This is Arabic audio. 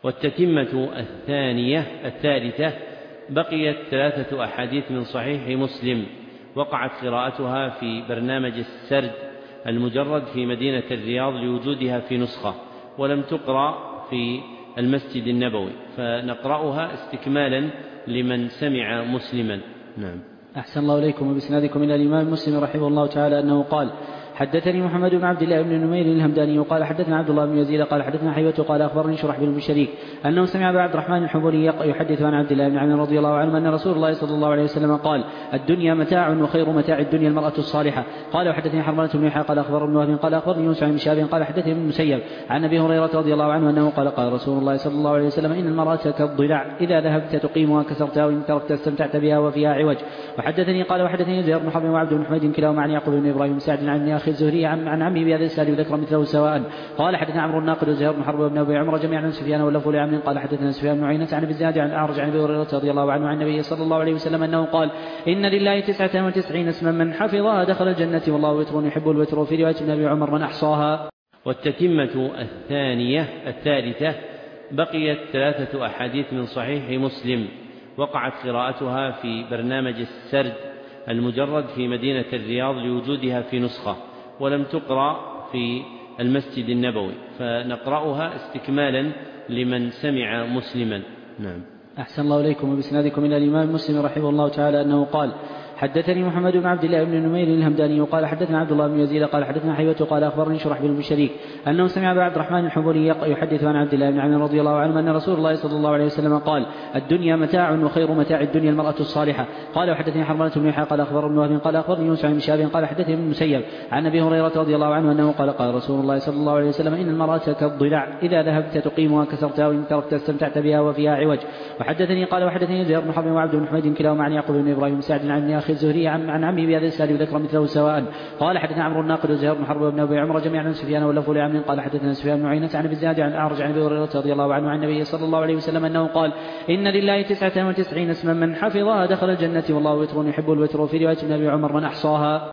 والتتمة الثالثة بقيت 3 أحاديث من صحيح مسلم وقعت قراءتها في برنامج السرد المجرد في مدينة الرياض لوجودها في نسخة، ولم تقرأ في المسجد النبوي، فنقرأها استكمالا لمن سمع مسلما. نعم. أحسن الله إليكم. وبسنادكم إلى الإمام مسلم رحمه الله تعالى أنه قال: حدثني محمد بن عبد الله بن نمير الهمداني قال حدثنا عبد الله بن يزيد قال حدثنا حيوة قال أخبرني شرحبيل بن شريك أنه سمع أبا عبد الرحمن الحنبلي يحدث عن عبد الله بن عمرو رضي الله عنه أن رسول الله صلى الله عليه وسلم قال: الدنيا متاع وخير متاع الدنيا المرأة الصالحة. قال: وحدثني حرملة بن يحيى قال أخبر ابن وهب قال أخبرني يونس عن شهاب قال حدثني ابن المسيب عن أبي هريرة رضي الله عنه أنه قال: قال رسول الله صلى الله عليه وسلم: إن المرأة كالضلع إذا ذهبت تقيمها كسرتها وإن تركت استمتعت بها وفيها عوج. وحدثني قال: وحدثني زهير بن حرب وعبد بن حميد كلاهما عن يعقوب بن إبراهيم سعد عن أخي الزهري عن عمه بهذا الإسناد وذكر مثله سواء. قال: حدثنا عمرو الناقد وزهير بن حرب وابن أبي عمر جميعا عن سفيان واللفظ لعمرو قال: حدثنا سفيان بن عيينة عن أبي الزناد عن الأعرج عن أبي هريرة رضي الله عنه عن النبي صلى الله عليه وسلم أنه قال: إن لله 99 اسما من حفظها دخل الجنة والله وتر يحب الوتر. وفي رواية ابن أبي عمر: من أحصاها. والتتمة الثالثة بقيت 3 أحاديث من صحيح مسلم وقعت قراءتها في برنامج السرد المجرد في مدينة الرياض لوجودها في نسخة، ولم تقرأ في المسجد النبوي، فنقرأها استكمالا لمن سمع مسلما. نعم. أحسن الله إليكم. وبسنادكم إلى الإمام مسلم رحمه الله تعالى أنه قال: حدثني محمد بن عبد الله بن نمير الهمداني قال حدثنا عبد الله بن يزيد قال حدثنا حيوة قال أخبرني شرحبيل بن شريك أنه سمع أبا عبد الرحمن الحنبلي يحدث عن عبد الله بن عمرو رضي الله عنه أن رسول الله صلى الله عليه وسلم قال: الدنيا متاع وخير متاع الدنيا المرأة الصالحة. قال: وحدثني حرملة بن يحيى قال أخبر ابن وهب قال أخبرني يونس عن شهاب قال حدثني ابن المسيب عن أبي هريرة رضي الله عنه أنه قال: قال رسول الله صلى الله عليه وسلم: إن المرأة كالضلع إذا ذهبت تقيمها كسرتها وإن تركت استمتعت بها وفيها عوج. وحدثني قال: وحدثني زهير بن حرب وعبد بن حميد كلاهما عن يعقوب بن إبراهيم سعد عن أخي الزهري عن عمه بهذا الإسناد وذكر مثله سواء. قال: حدثنا عمرو الناقد وزهير بن حرب وابن أبي عمر جميعا عن سفيان واللفظ لعمرو قال: حدثنا سفيان بن عيينة عن أبي الزناد عن الأعرج عن أبي هريرة رضي الله عنه عن النبي صلى الله عليه وسلم أنه قال: إن لله 99 اسما من حفظها دخل الجنة والله وتر يحب الوتر. وفي رواية ابن أبي عمر: من أحصاها.